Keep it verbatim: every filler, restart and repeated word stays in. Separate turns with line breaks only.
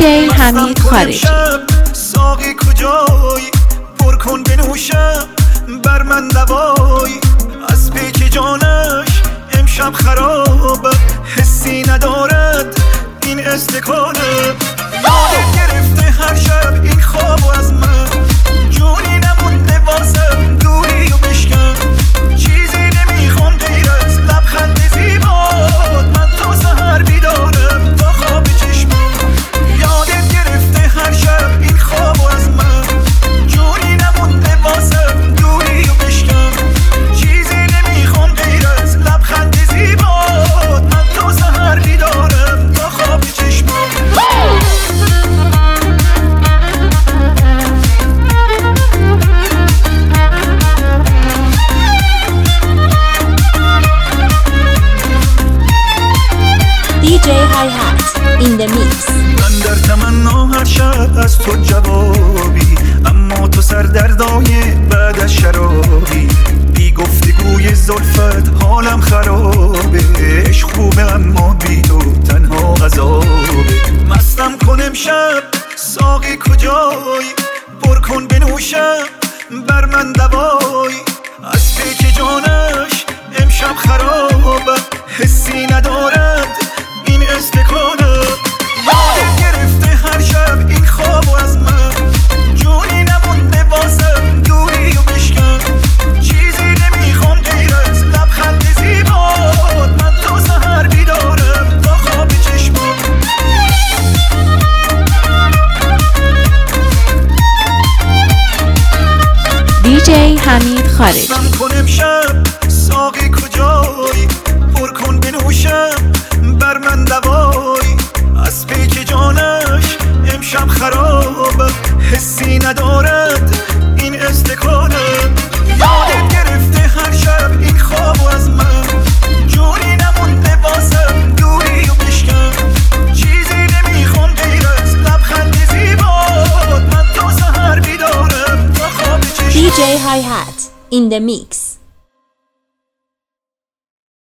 دیجی حمید خارجی.
ساقی کجایی پر کن بنوشم بر من دوایی، از پیک جانش امشب خرابه، حسی ندارد این استکانه. یادت گرفته هر شب این خوابو از من، جونی نمونده واسم دوری و بشکن، چیزی نمیخوام غیر از لبخند زیبات، من تا سحر بیدارم تا خواب چشمم. یادت گرفته هر شب این خوابو از من، جونی نمونده واسم دوری و بشکن، چیزی نمیخوام غیر از لبخند زیبات، من تا سحر بیدارم تا خواب چشمم.
دیجی های هات in the mix.
من در تمنا هر شب از تو جوابی، اما تو سردردای بعد از شرابی، بی گفتگوی زلفت حالم خرابه، عشق خوبه اما بی تو تنها عذابه. مستم کن امشب ساقی کجایی پر کن بنوشم بر من دوایی، از پیک جانش امشب خرابه، حسی ندارد این استکانه. یادت گرفته هر شب این خوابو از من، جونی نمونده واسم دوری و بشکن، چیزی نمیخوام غیر از لبخند زیبات، من تا سحر بیدارم تا خواب چشمم.
دیجی حمید خارجی.
مستم کن امشب ساقی کجایی پر کن بنوشم بر من دوایی، از پیک جانش امشب خرابه، حسی ندارد این استکانه. یادت گرفته هر شب این خوابو از من، جونی نمونده واسم دوری و بشکن، چیزی نمیخوام غیر از لبخند زیبات، من تا سحر بیدارم تا خواب چشم.
دیجی های هات in the mix.